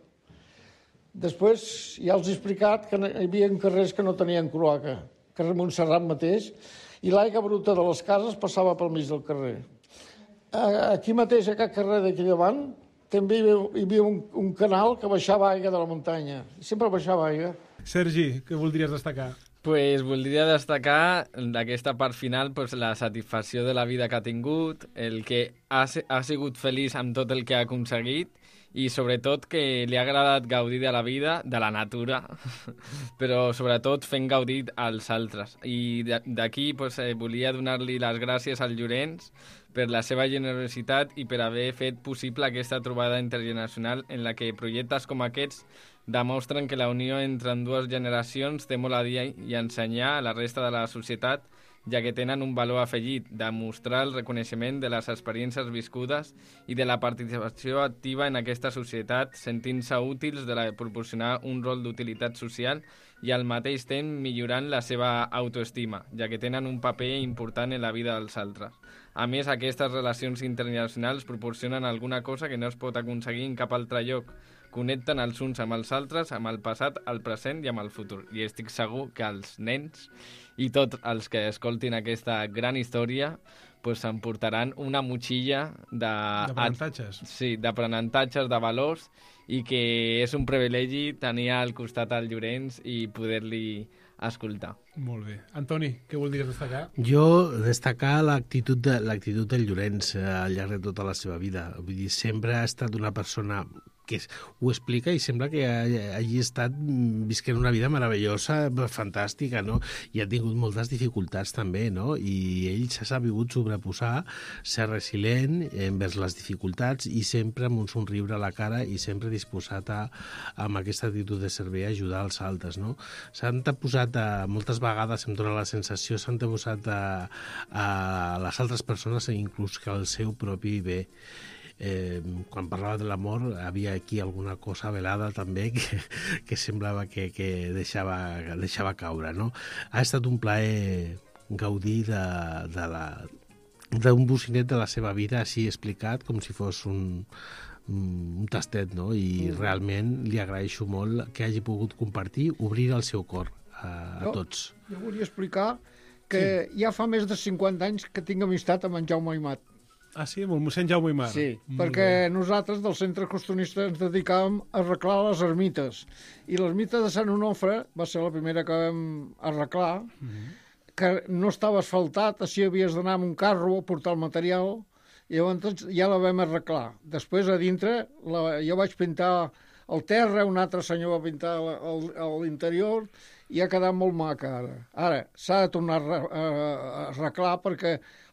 Després ja els he explicat que hi havia carrers que no tenien cloaca, carrer Montserrat mateix, i l'aigua bruta de les cases passava pel mig del carrer. Aquí mateix, a aquest carrer d'aquí davant, també hi havia un, un canal que baixava aigua de la muntanya. Sempre baixava aigua. Sergi, què voldries destacar? Pues voldria destacar d'aquesta part final pues, la satisfacció de la vida que ha tingut, el que ha, ha sigut feliç amb tot el que ha aconseguit i sobretot que li ha agradat gaudir de la vida, de la natura, però sobretot fent gaudir als altres. I d'aquí pues, eh, volia donar-li les gràcies al Llorenç per la seva generositat i per haver fet possible aquesta trobada intergeneracional en la que projectes com aquests demostren que la unió entre dues generacions té molt a dir i ensenyar a la resta de la societat, ja que tenen un valor afegit de mostrar el reconeixement de les experiències viscudes i de la participació activa en aquesta societat, sentint-se útils de la, proporcionar un rol d'utilitat social i al mateix temps millorant la seva autoestima, ja que tenen un paper important en la vida dels altres. A més, aquestes relacions internacionals proporcionen alguna cosa que no es pot aconseguir en cap altre lloc. Connecten els uns amb els altres, amb el passat, el present i amb el futur. I estic segur que els nens i tots els que escoltin aquesta gran història pues, s'emportaran una motxilla de... D'aprenentatges. Sí, d'aprenentatges, de valors, i que és un privilegi tenir al costat el Llorenç i poder-li escoltar. Molt bé. Antoni, què voldries destacar? Jo destacar l'actitud de, l'actitud del Llorenç eh, al llarg de tota la seva vida. Vull dir, sempre ha estat una persona que ho explica i sembla que hagi estat visquent una vida meravellosa, fantàstica, no? I ha tingut moltes dificultats també, no? I ell s'ha sabut sobreposar, ser resilient envers les dificultats i sempre amb un somriure a la cara i sempre disposat a, amb aquesta actitud de servei, a ajudar els altres, no? S'han posat, a, moltes vegades em dóna la sensació, s'han posat a, a les altres persones inclús que el seu propi bé. eh, quan parlava de l'amor havia aquí alguna cosa velada també que, que semblava que, que deixava, deixava caure, no? Ha estat un plaer gaudir de, de la d'un bocinet de la seva vida així explicat com si fos un, un tastet, no? I mm. realment li agraeixo molt que hagi pogut compartir, obrir el seu cor a, a jo, tots. Jo volia explicar que sí. ja fa més de cinquanta anys que tinc amistat amb en Jaume Aymat. Ah, sí? Amb el mossèn Jaume Aymar. Sí, molt perquè bé. Nosaltres del centre costunista ens dedicàvem a arreglar les ermites. I l'ermita de Sant Onofre va ser la primera que vam arreglar, mm-hmm. que no estava asfaltat, així havies d'anar amb un carro a portar el material, i llavors ja la vam arreglar. Després, a dintre, la, jo vaig pintar el terra, un altre senyor va pintar l'interior, i ha quedat molt maca ara. Ara, s'ha de tornar a arreglar perquè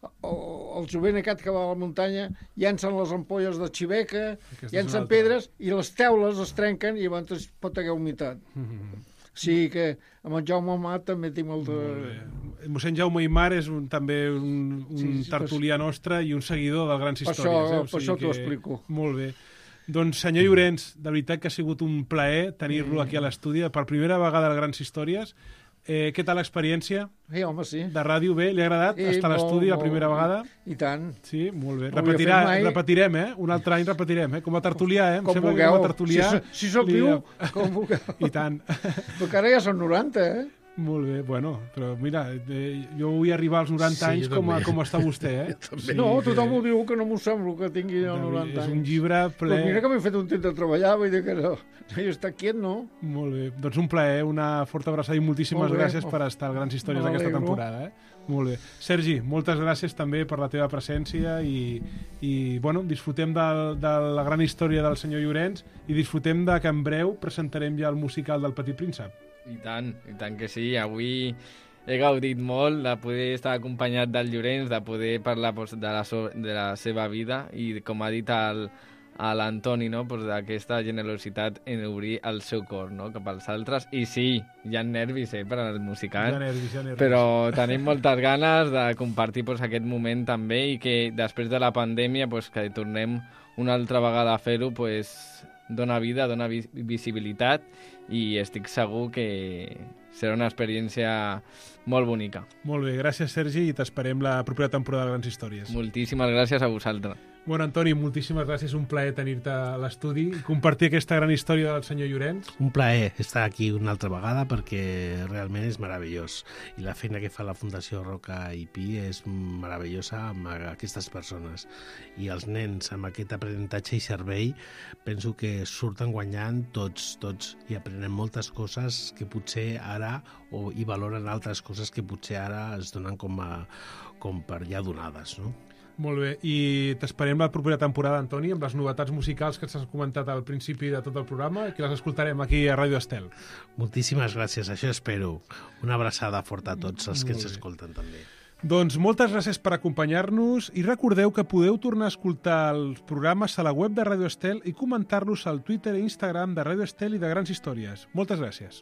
el jovent aquest que va a la muntanya llancen les ampolles de xiveca, llancen pedres, i les teules es trenquen i llavors pot haver humitat. Mm-hmm. Sí, que amb en Jaume Amat també tinc molt de... El mossèn Jaume Aymar és un, també un, un sí, sí, tertulià per... nostre i un seguidor de grans històries. Per això, eh? per això t'ho explico. Molt bé. Doncs, senyor Llorenç, de veritat que ha sigut un plaer tenir-lo aquí a l'estudi per primera vegada a Grans Històries. Eh, què tal l'experiència? Sí, home, sí. De ràdio, bé? Li ha agradat sí, estar a l'estudi la primera vegada? I tant. Sí, molt bé. Repetirà, repetirem, eh? Un altre any repetirem, eh? Com a tertulià, eh? Em com sembla vulgueu. Que com a tertulià... Si, si sóc viu, com vulgueu. I tant. Perquè ara ja són noranta, eh? Molt bé, bueno, però mira, eh, jo vull arribar als noranta sí, anys com, a, com està vostè, eh? Sí, no, tothom ho diu que no m'ho semblo que tingui noranta anys. És un llibre ple... Però mira que m'he fet un temps de treballar, vull dir que no, no he estat quiet, no? Molt bé, doncs un plaer, una forta abraçada i moltíssimes bé, gràcies per estar a Grans Històries d'aquesta temporada, eh? Molt bé. Sergi, moltes gràcies també per la teva presència i, i bueno, disfrutem de, de la gran història del senyor Llorenç i disfrutem de que en breu presentarem ja el musical del Petit Príncep. I tant, i tant que sí. Avui he gaudit molt de poder estar acompanyat del Llorenç, de poder parlar pues, de, la so de la seva vida i, com ha dit el, l'Antoni, no? pues, d'aquesta generositat en obrir el seu cor, no? cap als altres. I sí, hi ha nervis eh, per al musical, hi ha nervis, hi ha nervis. Però tenim moltes ganes de compartir pues, aquest moment també i que després de la pandèmia pues, que tornem una altra vegada a fer-ho pues, dona vida, dona vis visibilitat i estic segur que serà una experiència molt bonica. Molt bé, gràcies Sergi i t'esperem la propera temporada de Grans Històries. Moltíssimes gràcies a vosaltres. Bueno, Antoni, moltíssimes gràcies, un plaer tenir-te a l'estudi i compartir aquesta gran història del senyor Llorenç. Un plaer estar aquí una altra vegada perquè realment és meravellós i la feina que fa la Fundació Roca i Pi és meravellosa amb aquestes persones i els nens amb aquest aprenentatge i servei penso que surten guanyant tots, tots i aprenen moltes coses que potser ara o, i valoren altres coses que potser ara es donen com, a, com per ja donades, no? Molt bé, i t'esperem la propera temporada, Antoni, amb les novetats musicals que s'has comentat al principi de tot el programa, que les escoltarem aquí a Ràdio Estel. Moltíssimes gràcies, això espero. Una abraçada forta a tots els que ens escolten també. Doncs moltes gràcies per acompanyar-nos i recordeu que podeu tornar a escoltar els programes a la web de Ràdio Estel i comentar-los al Twitter i Instagram de Ràdio Estel i de Grans Històries. Moltes gràcies.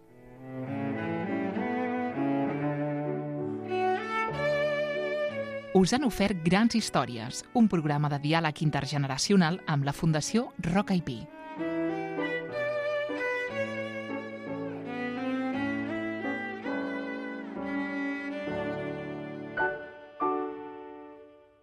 Us han ofert Grans Històries, un programa de diàleg intergeneracional amb la Fundació Roca i Pi.